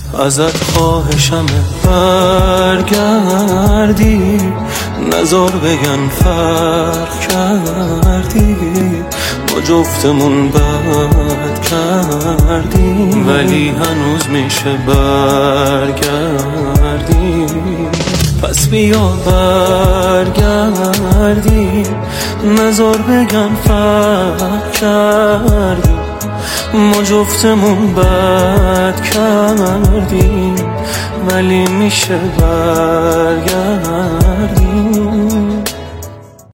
ازت خواهشمه برگردی، نزار بگن فرق کردی، ما جفتمون بد کردیم، ولی هنوز میشه برگردی. پس بیا برگردی، نزار بگن فرق کردی، ما جفتمون بد کردیم، ولی میشه برگردیم.